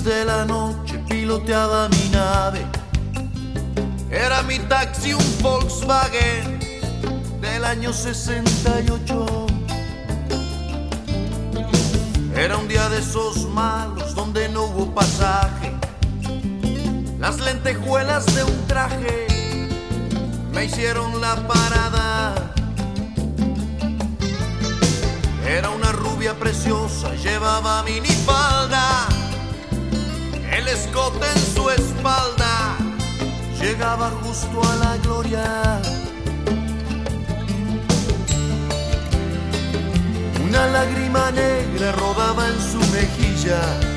10 de la noche piloteaba mi nave. Era mi taxi un Volkswagen del año 68. Era un día de esos malos donde no hubo pasaje. Las lentejuelas de un traje me hicieron la parada. Era una rubia preciosa, llevaba minifalda, el escote en su espalda llegaba justo a la gloria. Una lágrima negra rodaba en su mejilla,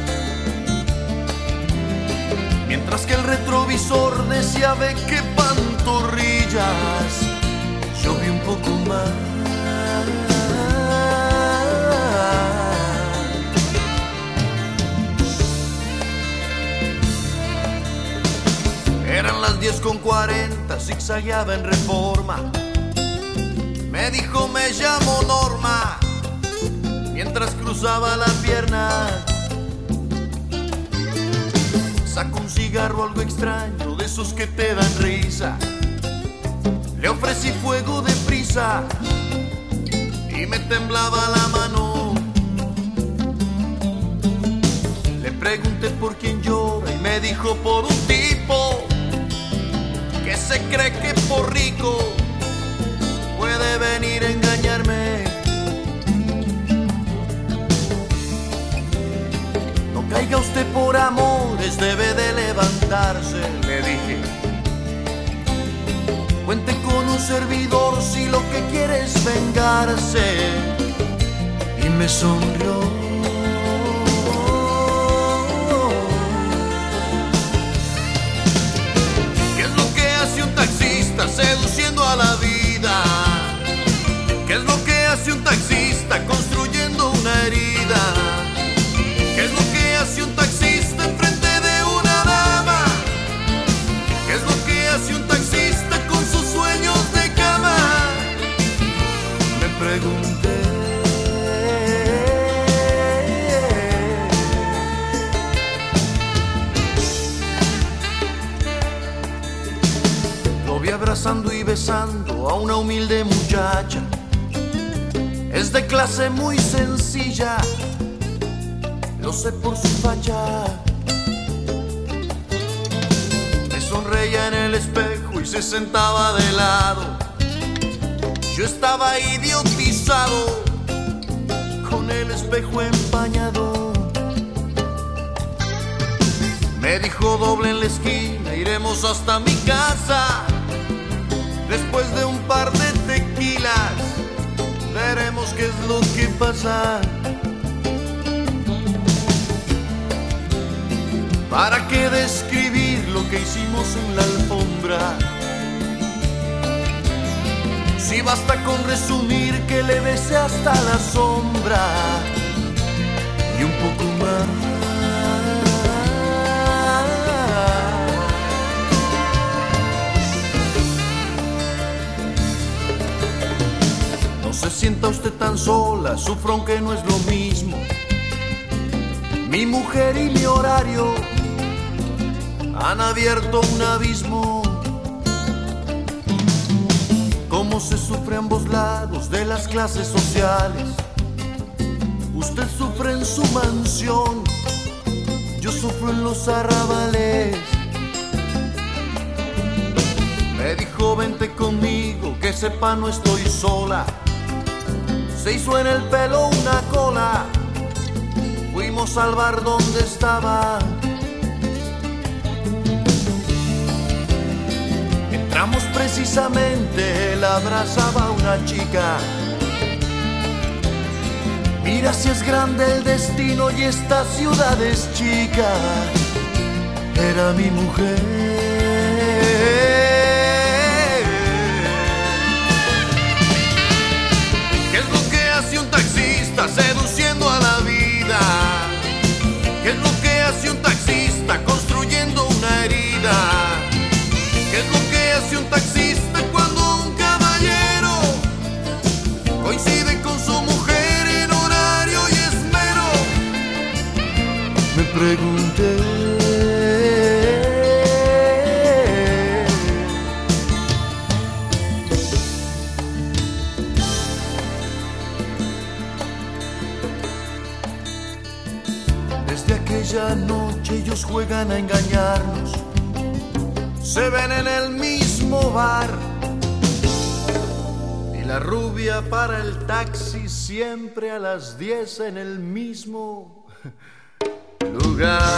mientras que el retrovisor decía: ve qué pantorrillas. Yo vi un poco más. Eran las 10:40, zigzagueaba en Reforma. Me dijo: me llamo Norma, mientras cruzaba la pierna. Sacó un cigarro algo extraño, de esos que te dan risa. Le ofrecí fuego deprisa y me temblaba la mano. Le pregunté por quién llora y me dijo: por un tipo que se cree que por rico puede venir a engañarme. No caiga usted por amores, debe de levantarse, le dije. Cuente con un servidor si lo que quiere es vengarse. Y me sonrió. Seduciendo a la vida. ¿Qué es lo que hace un taxista construyendo una herida? ¿Qué es lo que hace un taxista enfrente de una dama? ¿Qué es lo que hace un taxista con sus sueños de cama? Me pregunté. Lo vi abrazando y besando a una humilde muchacha. Es de clase muy sencilla, lo sé por su facha. Me sonreía en el espejo y se sentaba de lado. Yo estaba idiotizado, con el espejo empañado. Me dijo: doble en la esquina, iremos hasta mi casa. Después de un par de tequilas, veremos qué es lo que pasa. ¿Para qué describir lo que hicimos en la alfombra? Si basta con resumir que le besé hasta la sombra y un poco más. No se sienta usted tan sola, sufro aunque no es lo mismo. Mi mujer y mi horario han abierto un abismo. Cómo se sufre a ambos lados de las clases sociales. Usted sufre en su mansión, yo sufro en los arrabales. Me dijo: vente conmigo, que sepa no estoy sola. Se hizo en el pelo una cola, fuimos al bar donde estaba. Entramos precisamente, él abrazaba a una chica. Mira si es grande el destino y esta ciudad es chica. Era mi mujer. ¿Qué es lo que hace un taxista seduciendo a la vida? ¿Qué es lo que hace un taxista construyendo una herida? ¿Qué es lo que hace un taxista cuando un caballero coincide con su mujer en horario y esmero? Me pregunté. aquella noche ellos juegan a engañarnos. Se ven en el mismo bar y la rubia para el taxi siempre a las 10 en el mismo lugar.